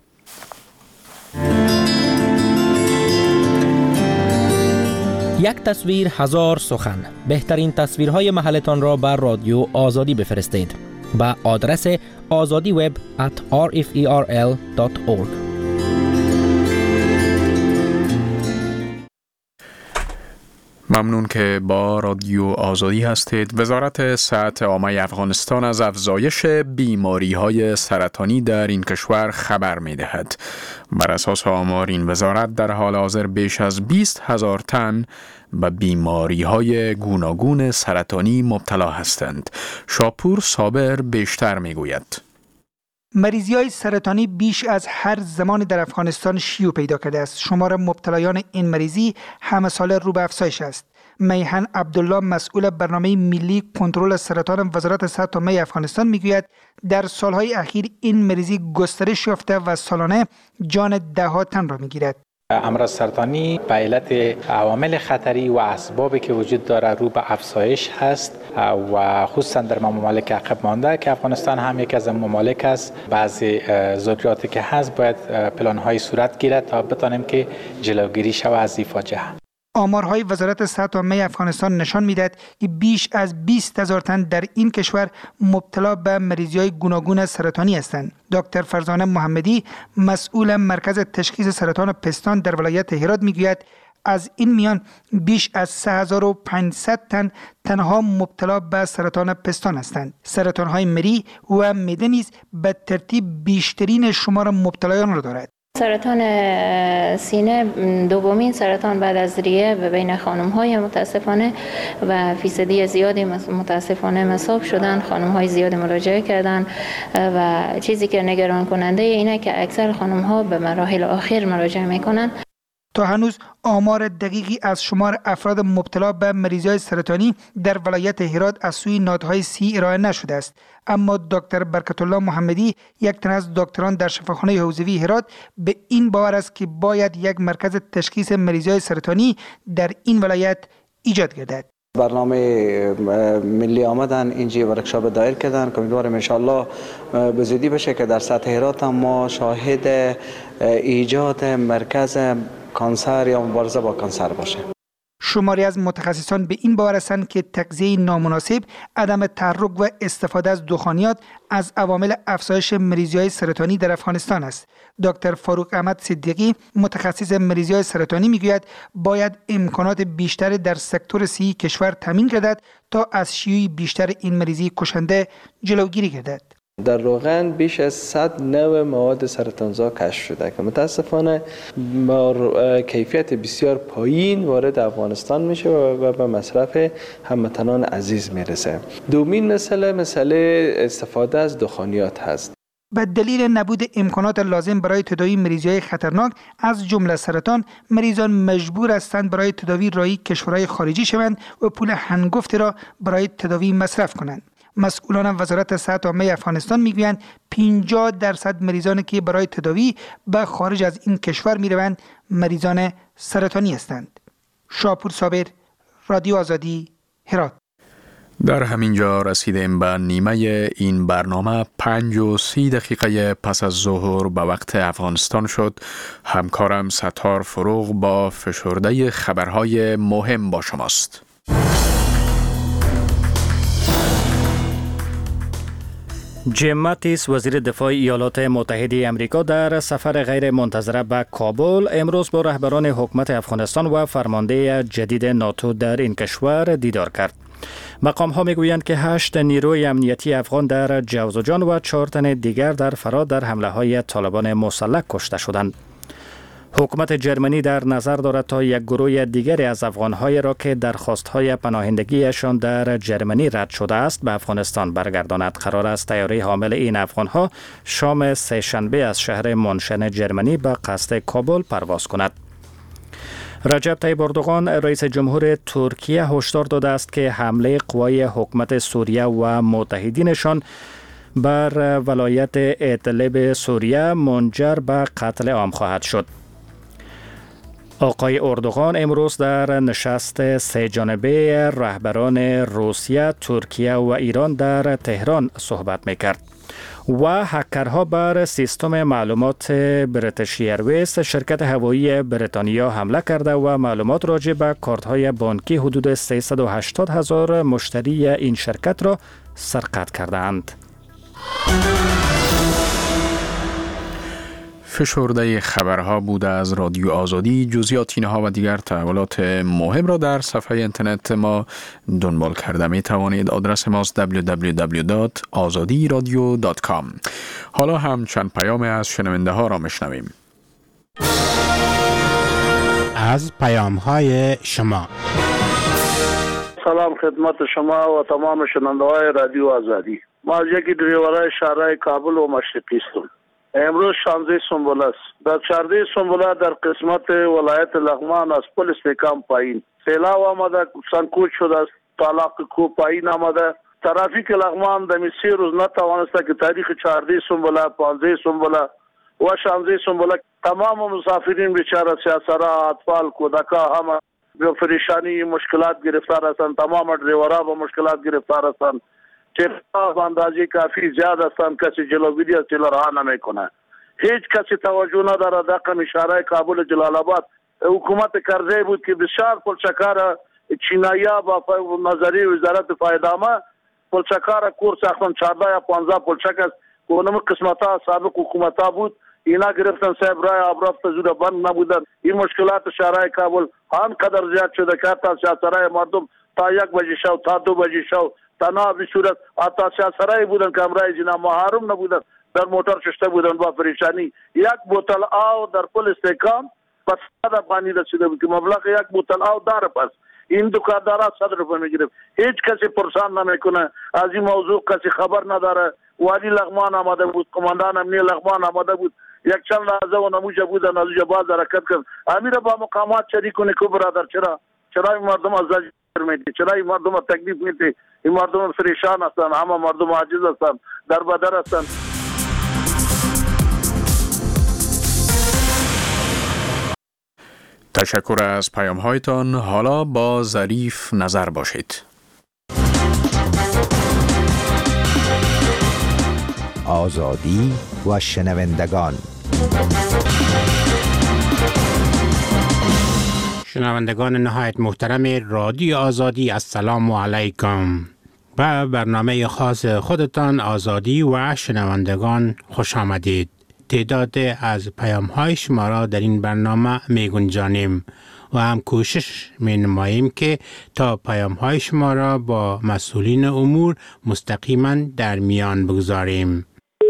[SPEAKER 18] یک تصویر هزار سخن. بهترین تصویرهای محلتان را بر رادیو آزادی بفرستید با آدرس azadiweb at referl dot org.
[SPEAKER 1] ممنون که با رادیو آزادی هستید. وزارت صحت عامه افغانستان از افزایش بیماری‌های سرطانی در این کشور خبر می‌دهد. بر اساس آمار این وزارت در حال حاضر بیش از بیست هزار تن به بیماری‌های گوناگون سرطانی مبتلا هستند. شاپور صابر بیشتر می‌گوید.
[SPEAKER 19] مریضی های سرطانی بیش از هر زمانی در افغانستان شیوع پیدا کرده است. شمار مبتلایان این مریضی همه ساله رو به افزایش است. میهن عبدالله مسئول برنامه ملی کنترل سرطان وزارت صحت عامه افغانستان میگوید در سالهای اخیر این مریضی گسترش یافته و سالانه جان ده ها تن را میگیرد.
[SPEAKER 20] امراض سرطانی به علت عوامل خطری و اسبابی که وجود داره رو به افزایش هست و خصوصا در ممالک عقب مانده که افغانستان هم یک از ممالک است. بعضی ضروریاتی که هست باید پلان‌های صورت گیرد تا بتانیم که جلوگیری شود از این فاجعه.
[SPEAKER 19] آمارهای وزارت صحت عامه افغانستان نشان می‌دهد که بیش از بیست هزار تن در این کشور مبتلا به مریضی‌های گوناگون سرطانی هستند. دکتر فرزانه محمدی مسئول مرکز تشخیص سرطان پستان در ولایت هرات میگوید از این میان بیش از سه هزار و پانصد تن تنها مبتلا به سرطان پستان هستند. سرطان‌های مری و معده نیز به ترتیب بیشترین شمار مبتلایان را دارد.
[SPEAKER 21] سرطان سینه دومین سرطان بعد از ریه و بین خانم‌های متاسفانه و فیصدی زیادی متاسفانه مصاب شدن. خانم‌های زیاد مراجعه کردن و چیزی که نگران کننده اینه که اکثر خانم‌ها به مراحل آخر مراجعه میکنن.
[SPEAKER 19] تا هنوز آمار دقیقی از شمار افراد مبتلا به مریضی‌های سرطانی در ولایت هرات از سوی نهادهای صحی ارائه نشده است، اما دکتر برکت الله محمدی یک تن از دکتران در شفاخانه حوزوی هرات به این باور است که باید یک مرکز تشخیص مریضی‌های سرطانی در این ولایت ایجاد گردد.
[SPEAKER 22] برنامه ملی آمدن اینجا ورکشاپ دایر کردن که امیدوارم ان شاء الله به زودی بشه که در سطح هرات هم ما شاهد ایجاد مرکز کانسر یا مبارزه با کانسر باشه.
[SPEAKER 19] شماری از متخصصان به این باور هستند که تغذیه نامناسب، عدم تحرک و استفاده از دخانیات از عوامل افزایش مریضی‌های سرطانی در افغانستان است. دکتر فاروق احمد صدیقی متخصص مریضی‌های سرطانی میگوید باید امکانات بیشتر در سکتور صحی کشور تامین گردد تا از شیوع بیشتر این مریضی کشنده جلوگیری گردد.
[SPEAKER 22] در روغن بیش از صد نوع مواد سرطانزا کشف شده که متاسفانه با کیفیت بسیار پایین وارد افغانستان میشه و به مصرف هموطنان عزیز میرسه. دومین مسئله مسئله استفاده از دخانیات هست.
[SPEAKER 19] به دلیل نبود امکانات لازم برای تداوی مریضی‌های خطرناک از جمله سرطان، مریضان مجبور هستند برای تداوی رایی کشورهای خارجی شوند و پول هنگفتی را برای تداوی مصرف کنند. مسئولان وزارت صحت عامه افغانستان میگویند پنجاه درصد مریضانی که برای تداوی به خارج از این کشور میروند مریضان سرطانی هستند. شاپور صابر، رادیو آزادی، هرات.
[SPEAKER 1] در همین جا رسیدیم به نیمه این برنامه. پنج و سی دقیقه پس از ظهر به وقت افغانستان شد. همکارم ستار فروغ با فشرده خبرهای مهم با شماست.
[SPEAKER 2] جیم ماتیس وزیر دفاع ایالات متحده آمریکا در سفر غیر منتظره به کابل امروز با رهبران حکومت افغانستان و فرمانده جدید ناتو در این کشور دیدار کرد. مقام ها می گویند که هشت نیروی امنیتی افغان در جوزجان و چهار تن دیگر در فرات در حمله های طالبان مسلح کشته شدند. حکومت جرمنی در نظر دارد تا یک گروه دیگری از افغان‌های را که درخواست‌های پناهندگیشان در جرمنی رد شده است به افغانستان برگرداند. قرار است طیاره حامل این افغان‌ها شام سه‌شنبه از شهر مونشن جرمنی به قصد کابل پرواز کند. رجب طیب اردوغان رئیس جمهور ترکیه هشدار داده است که حمله قوای حکومت سوریه و متحدینشان بر ولایت ادلب سوریه منجر به قتل عام خواهد شد. آقای اردوغان امروز در نشست سه جانبه رهبران روسیه، ترکیه و ایران در تهران صحبت می‌کرد. و هکرها بر سیستم معلومات بریتیش ایرویز شرکت هوایی بریتانیا حمله کرده و معلومات راجع به کارت‌های بانکی حدود سیصد و هشتاد هزار مشتری این شرکت را سرقت کردند.
[SPEAKER 1] فشرده خبرها بوده از رادیو آزادی. جزئیات اینها و دیگر تحولات مهم را در صفحه اینترنت ما دنبال کرده می توانید. آدرس ماست دبلیو دبلیو دبلیو دات آزادی رادیو دات کام. حالا هم چند پیام از شنونده ها را میشنویم.
[SPEAKER 9] از پیام های شما.
[SPEAKER 23] سلام خدمت شما و تمام شنونده های رادیو آزادی. ما از یکی دریورای شهرهای کابل و مشرقی هستم. امروز شانزده سنبله است. در چهارده سنبله در قسمت ولایت لغمان از پل استحکام پایین سیلاب آمده، سنکوچ شده است، طلاق کو پایین آمده. ترافیک لغمان در سی روز نتوانسته که تاریخ چهارده سنبله، پانزده سنبله و شانزده سنبله تمام مسافرین بیچاره سیاسرا، اطفال، کودکا همه به پریشانی مشکلات گرفتار هستند. تمام دریورها به مشکلات گرفتار هستند. چرا اندازه کافی زیاد هستند، کسی جلوگیری از تیل رها نمیکنه. هیچ کسی توجه نداره. دقیقا اشاره کابل جلال آباد حکومت کرزی بود که بسیار پلچکار چینایا با نظری وزارت فایدامه پلچکار کور ساختن. چهارده یا پانزده پلچک است که اونم قسمت ها سابق حکومت ها بود. اینا گرفتن صاحب رای آبرافت زود بند نبودن. این مشکلات شهرهای کابل آنقدر زیاد شده که تا سیاسرای مردم تا یک بجه شو تا دو بجه شو تنها به صورت تا سیاسرای بودن که امرای جنا محرم نبودن، در موتر ششته بودن با پریشانی. یک بوتل آب در پل استحکام پس صد پانی رسیده بود که مبلغ یک بوتل آب داره. پس این دکاندارا صد روپیه میگیره. هیچ کسی پرسان نمیکنه از این موضوع، کسی خبر نداره. والی لغمان آمده بود، کماندان امنی لغمان آمده بود، یک چند لحظه و نموجه بودن از اونجا باز حرکت کرد. امیر با مقامات شریک کنی که برادر چرا چرا این مردم از زجر میدی؟ چرا این مردم تکلیف میدی؟ این مردم پریشان هستن، همه مردم عاجز هستن، در بدر هستن.
[SPEAKER 1] تشکر از پیام هایتان. حالا با ظریف نظر باشید.
[SPEAKER 24] آزادی و شنوندگان.
[SPEAKER 9] شنوندگان نهایت محترم رادیو آزادی، السلام علیکم. به برنامه خاص خودتان آزادی و شنوندگان خوش آمدید. تعداد از پیام های شما را در این برنامه می گنجانیم و هم کوشش می نماییم که تا پیام های شما را با مسئولین امور مستقیما در میان بگذاریم.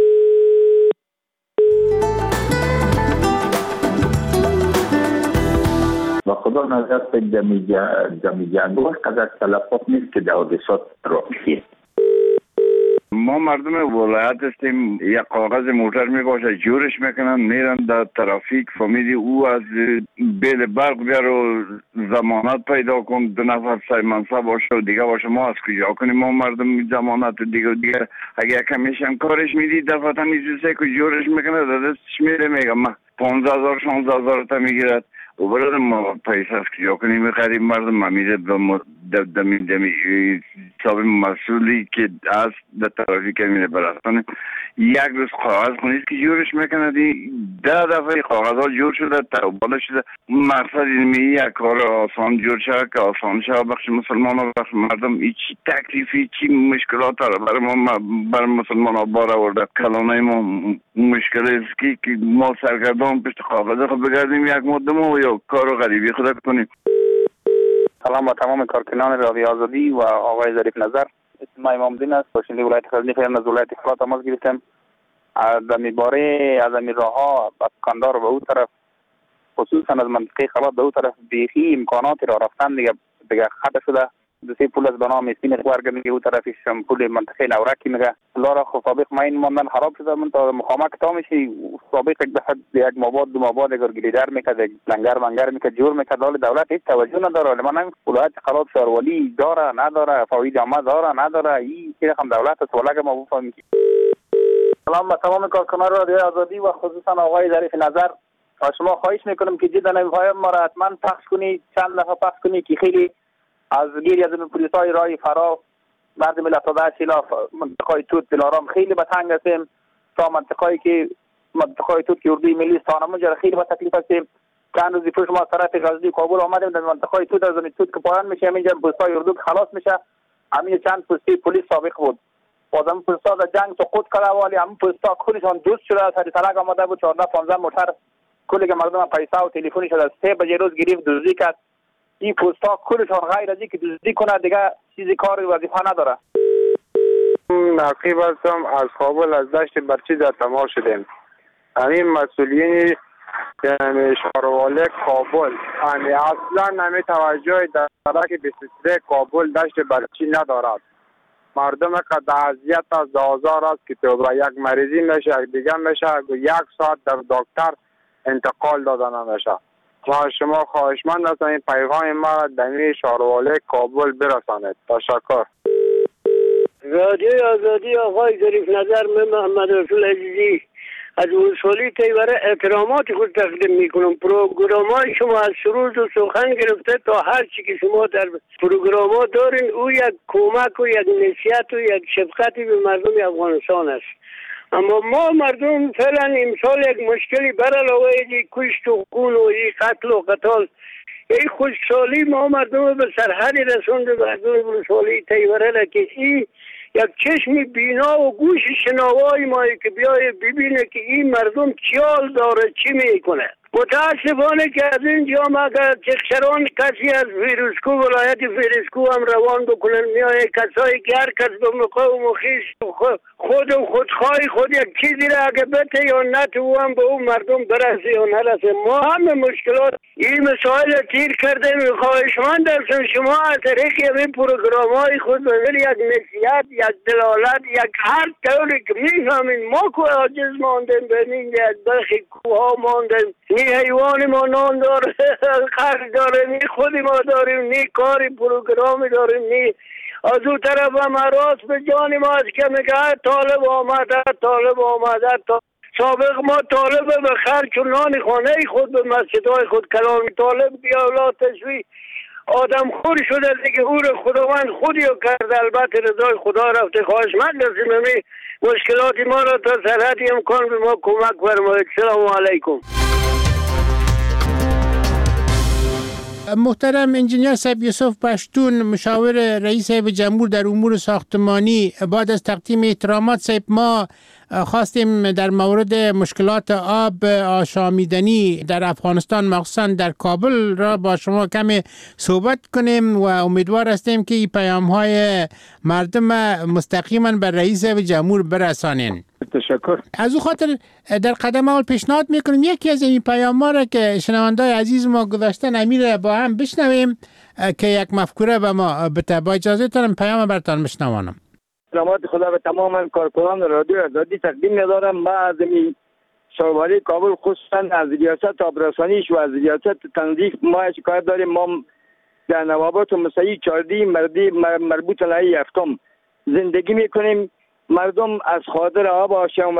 [SPEAKER 25] و خدا نظر به جمعی جنگوه قدر تلفات نیست که دو دسات را میشه.
[SPEAKER 5] ما مردم ولایت هستیم، یک کاغذ موتر میباشه جورش میکنن میرن در ترافیک، فهمیدی او از بیل برق بیار و ضمانت پیدا کن، دو نفر سای منصب باشه و دیگه باشه. ما از کجا کنیم؟ ما مردم ضمانت دیگه و دیگه اگه کمیشن کارش میدی دفعه تمیزی که جورش میکنه در دستش میره، میگم ما پانزده هزار شانزده هزار تا میگیرد و برای ما پیسه از کجا کنیم؟ میخریم مردم ما میره دمی دمی حساب مسئولی که از در ترافیک میره برستانه یک روز کاغذ خونید که جورش میکنه دی ده دفعه کاغذ ها جور شده توباله شده. مقصد اینمی یک کار آسان جور شده که آسان شده بخش مسلمان ها بخش مردم ایچی تکلیفی چی مشکلات داره برای ما برای مسلمان ها بار آورده. کلانه ما مشکل است که که ما سرگردان پشت کاغذ خود بگردیم یک مدت ما و یا کار غریبی خود کنیم.
[SPEAKER 6] سلام با تمام کارکنان رادیو آزادی و آقای ظریف نظر. اسم ما امام دین است، باشنده ولایت غزنی خیلی از ولایت فولاد تماس گرفتم. از میباره از می راه ها از کندار به او طرف خصوصا از منطقه خلات به او طرف بیخی امکاناتی را رفتن دیگه دیگه خطا شده. دو سه پول از بنام سین خوارگ میگه او طرفش پول منطقه نورکی میگه لارا خو سابق ما این ماندن خراب شده. من تا مخامک تا میشی سابق یک بحث یک ماباد دو ماباد اگر گلیدر میکرد لنگر منگر میکرد جور میکرد دال دولت هیچ توجه نداره. من ولایت خلات شهرولی داره نداره، فوای جامعه داره نداره، این که رقم دولت است ولا ما بفهمیم. سلام با تمام کارکنان رادیو آزادی و خصوصا آقای ظریف نظر. از شما خواهش میکنم که جدا نمیخوایم ما را حتما پخش کنید، چند دفعه پخش کنید که خیلی از گیری از پلیسای رای فرا مردم لطاده شیلا منطقه توت دلارام خیلی به تنگ هستیم تا منطقه‌ای که منطقه توت که اردوی ملی سانمون جر خیلی به تکلیف هستیم. چند روزی پیش ما طرف غزنی کابل آمدیم در منطقه توت از توت که پایان میشه همینجا پلیسای اردو خلاص میشه. همین چند پستی پلیس سابق بود بازم پلیسا در جنگ سقوط کرده ولی هم پلیسا کلشان دوست شده از هری تلق آمده بود چهارده پانزده موتر کلی که مردم پیسه و تلفنش از سه بجه روز گرفت دزدی کرد. این پوستا کلشان غیر از اینکه دزدی کنه دیگه چیزی کار وظیفه نداره.
[SPEAKER 10] نقیب هستم از کابل از دشت برچی در تماس شدیم. همین مسئولین یعنی شهروالی کابل یعنی اصلا نمی توجه در سرک بیست و سه کابل دشت برچی ندارد. مردم که اذیت از آزار است که تو برای یک مریضی میشه یک دیگه میشه یک ساعت در دکتر انتقال داده نمیشه. ما شما خواهشمند هستم این پیغام ما را دمی شهروالی کابل برسانید. تشکر.
[SPEAKER 11] رادیو آزادی آقای ظریف نظر من محمد رسول عزیزی از وصولی تیوره احترامات خود تقدیم میکنم. پروگرام های شما از شروع و سخن گرفته تا هر چی که شما در پروگرام ها دارین او یک کمک و یک نصیحت و یک شفقتی به مردم افغانستان است. اما ما مردم فعلا امسال یک مشکلی بر علاوه این کشت و خون و این قتل و قتال این خوشحالی ما مردم به سرحدی رسونده. مردم وصولی تیوره را که این یک چشم بینا و گوش شنوای ما که بیای ببینه که این مردم چیال داره چی میکنه. متاسفانه که از اینجا ما اگر چخشران کسی از فیروزکو ولایت فیروزکو هم روان بکنن میایه کسایی که هر کس به مقام و خیش خود و خودخواهی خود یک چیزی را اگه بته یا نتو هم به اون مردم برسه یا نرسه. ما همه مشکلات این مسائل تیر کرده. میخواهشمند هستم شما از طریق این پروگرام های خود بذار یک نصیحت یک دلالت یک هر طوری که میفهمین ما که عاجز ماندیم ببینیم یک برخی کوها ماندیم نی حیوان ما نان داره خرج داره نی خودی ما داریم نی کاری پروگرامی داریم نی از اون طرف هم حراس به جان ما از که میگه طالب آمده طالب آمده تا سابق ما طالب به خرج و نان خانه خود به مسجدهای خود کلام طالب بیا اولاد تشوی آدم خور شده دیگه او رو خداوند خودی رو کرده. البته رضای خدا رفته. خواهشمند هستیم همین مشکلات ما را تا سرحدی امکان به ما کمک فرمایید. سلام علیکم.
[SPEAKER 9] محترم انجینیر صاحب یوسف پشتون مشاور رئیس هیئت جمهور در امور ساختمانی، بعد از تقدیم احترامات صاحب ما خواستیم در مورد مشکلات آب آشامیدنی در افغانستان مخصوصا در کابل را با شما کمی صحبت کنیم و امیدوار هستیم که این پیام های مردم مستقیما به رئیس جمهور برسانین.
[SPEAKER 10] تشکر.
[SPEAKER 9] از او خاطر در قدم اول پیشنهاد میکنیم یکی از این پیام ها را که شنوندای عزیز ما گذاشتن امیر با هم بشنویم که یک مفکوره به ما بده. با اجازه تانم پیام برتان بشنوانم.
[SPEAKER 7] احترامات خدا به تمام کارکنان رادیو آزادی تقدیم می‌دارم. ما از این شهروالی کابل خصوصا از ریاست آبرسانیش و از ریاست تنظیف ما شکایت داریم. ما در نوابات و مسیح چاردی مردی مربوط به هفتم زندگی میکنیم. مردم از خاطر آب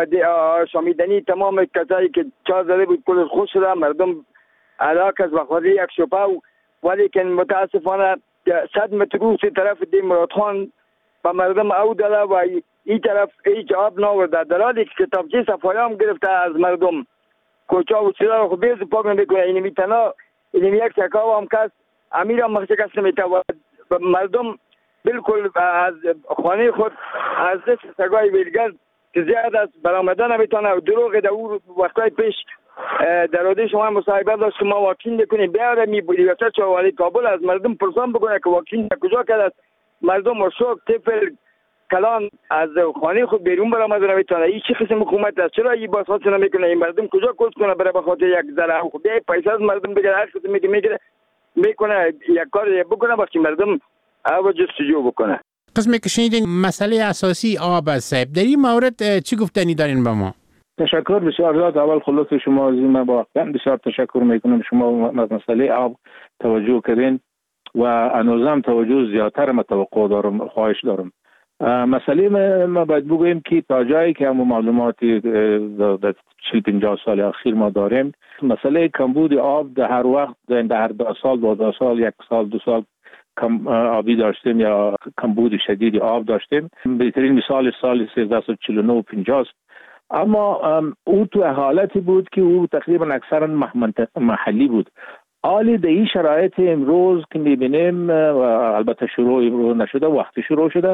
[SPEAKER 7] آشامیدنی تمام کسایی که چا زده بود کل خوش شده. مردم علاقه از بخاطر یک شپاو، ولی که متاسفانه صد متر رو سی طرف دی مراد خان و مردم او داده و این طرف هیچ آب ناورده، در حالی که کتابچه صفایی هم گرفته از مردم کوچا و چیزا خود بیز پاک نمیکنه. این میتنا این یک سکاو هم کس امیر هم مخشی کس نمیتونه و مردم بالکل از خانه خود از دست سگای ویلگرد که زیاد از برآمدن نمیتونه. دروغ در اون وقتای پیش در رادیو شما مصاحبه داشت که ما واکسین نکنیم، بیاره میبودی وقتا چوالی کابل از مردم پرسان بکنه که واکسین کجا کرد. مردم و شوک طفل کلان از خانه خود بیرون برآمده نمیتونه. این چه قسم حکومت است؟ چرا این باسات نمیکنه؟ این مردم کجا کوس کنه برای بخاطر یک ذره خود پیسه از مردم بگیره، هر چیزی میگه میگیره میکنه یک کار بکنه وقتی مردم او جستجو بکنه.
[SPEAKER 9] قسمی که شنیدین مسئله اساسی آب است. در این مورد چی گفتنی دارین به ما؟
[SPEAKER 25] تشکر بسیار زیاد. اول خلاص شما از این با بسیار تشکر میکنم. شما از مسئله آب توجه کردین و انوزم توجه زیادتر متوقع دارم، خواهش دارم. مسئله ما باید بگوییم که تا جایی که هم معلوماتی در چهل پنجاه سال اخیر ما داریم، مسئله کمبود آب در هر وقت در هر دو سال دو سال یک سال دو سال کم آبی داشتیم یا کمبود شدید آب داشتیم. بهترین مثال سال سیزده و چهل و نه و پنجاه است. اما او تو حالتی بود که او تقریبا اکثرا محلی بود. حالی در این شرایط امروز که میبینیم، البته شروع امروز نشده، وقتی شروع شده،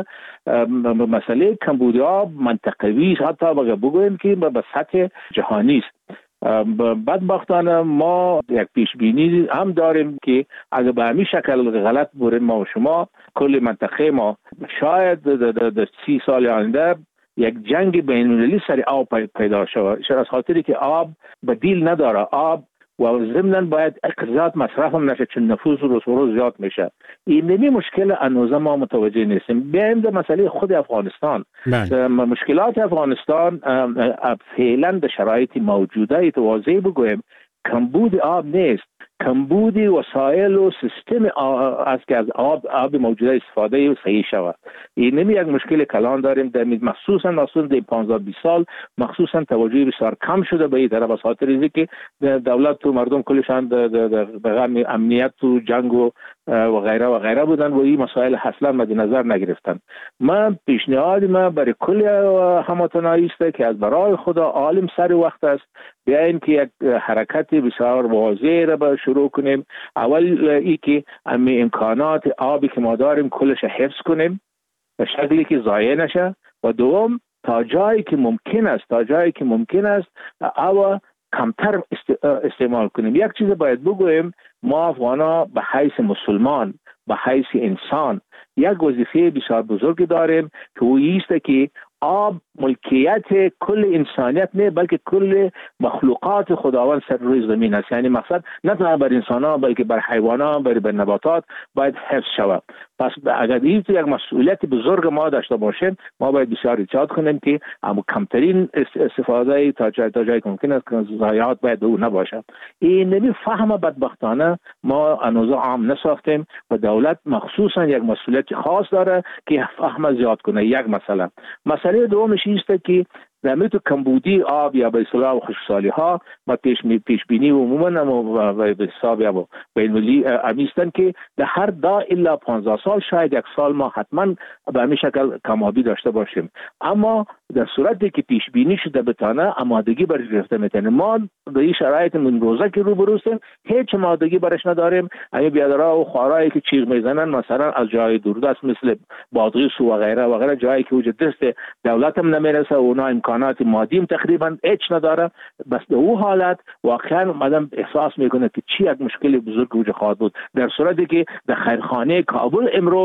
[SPEAKER 25] مسئله کمبود آب منطقوی حتی بگوییم که به سطح جهانی است. بدبختانه ما یک پیش بینی هم داریم که اگر به همین شکل غلط بریم ما و شما، کل منطقه ما شاید در سی سال آینده یک جنگ بین المللی سر آب پیدا شود، از خاطری که آب بدیل نداره. آب و ضمناً باید اقتصاد مصرف هم نشه، چون نفوس روز روز زیاد میشه. این نمی مشکل انوزه ما متوجه نیستیم. بیایم در مسئله خود افغانستان. مشکلات افغانستان فعلا در شرایط موجوده واضح بگویم کمبود آب نیست، کمبود وسایل و سیستم از که از آب آب موجوده استفاده صحیح شود. این نمی یک مشکل کلان داریم در مخصوصا مخصوصا در پانزده بیست سال مخصوصا توجه بسیار کم شده به این طرف، از خاطر اینکه دولت و مردم کلشان در امنیت و جنگ و و غیره و غیره بودن و این مسائل اصلا مد نظر نگرفتن. من پیشنهاد من برای کل هموطنان است که از برای خدا عالم سر وقت است بیاین که یک حرکت بسیار واضح را شروع کنیم. اول ای که امی امکانات آبی که ما داریم کلش حفظ کنیم به شکلی که ضایع نشه، و دوم تا جایی که ممکن است تا جایی که ممکن است او کمتر استعمال کنیم. یک چیز باید بگویم، ما افغانا به حیث مسلمان، به حیث انسان یک وظیفه بسیار بزرگ داریم که او ایست که آب ملکیت کل انسانیت نه بلکه کل مخلوقات خداوند سر روی زمین است. یعنی مقصد نه تنها بر انسان ها بلکه بر حیوانات، بر, بر نباتات باید حفظ شود. پس اگر این یک مسئولیت بزرگ ما داشته باشیم، ما باید بسیار ایجاد کنیم که اما کمترین استفاده تا جای تا جای ممکن است که ضایعات باید او نباشه. این نمی فهم بدبختانه ما انوزا عام نساختیم و دولت مخصوصا یک مسئولیت خاص داره که فهم زیاد کنه. یک مسئله مسئله دومش است که در مورد کمبودی آب یا به اصطلاح و خشکسالی ها ما پیش پیش بینی عموما و به حساب یا بین المللی امیستن که در هر دا الا پانزده سال شاید یک سال ما حتما به همین شکل کم آبی داشته باشیم. اما در صورتی که پیش بینی شده بتانه آمادگی برای گرفته میتونه. ما در این شرایط من روزه که روبرو هستیم هیچ آمادگی برش نداریم. همین بیادرها و خوارایی که چیغ میزنن مثلا از جای دوردست مثل بادغیس و غیره و غیره، جایی که وجود دست دولت هم نمیرسه و اونا امکانات مادیم تقریبا هیچ نداره. بس در او حالت واقعا آدم احساس میکنه که چی یک مشکل بزرگ وجود خواهد بود، در صورتی که در خیرخانه کابل امروز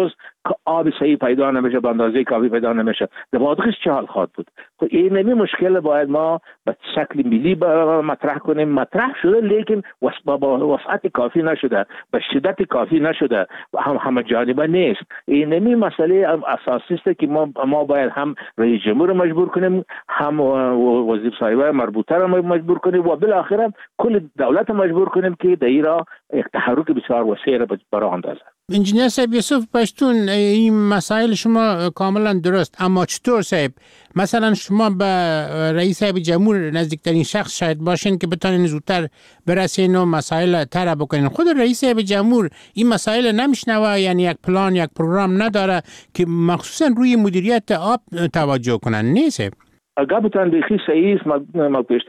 [SPEAKER 25] آب صحیح پیدا نمیشه، به اندازه کافی پیدا نمیشه، در بادغیس چه حال خواهد بود؟ خب این نمی مشکل باید ما به شکل ملی مطرح کنیم. مطرح شده لیکن با وسعت کافی نشده، به شدت کافی نشده، هم همه جانبه نیست. این نمی مسئله اساسی است که ما ما باید هم رئیس جمهور مجبور کنیم، هم وزیر صاحب مربوطه را مجبور کنیم و بالاخره کل دولت مجبور کنیم که در ایران یک تحرک بسیار وسیع را براه اندازه.
[SPEAKER 9] انجینیر صاحب یوسف پشتون، این مسائل شما کاملا درست، اما چطور صاحب؟ مثلا شما به رئیس صاحب جمهور نزدیکترین شخص شاید باشین که بتونین زودتر برسین و مسائل طرح بکنین. خود رئیس صاحب جمهور این مسائل نمیشنوه، یعنی یک پلان یک پروگرام نداره که مخصوصا روی مدیریت آب توجه کنن، نیست؟
[SPEAKER 25] اگر بتون بخی صحیح است، ما پیشتر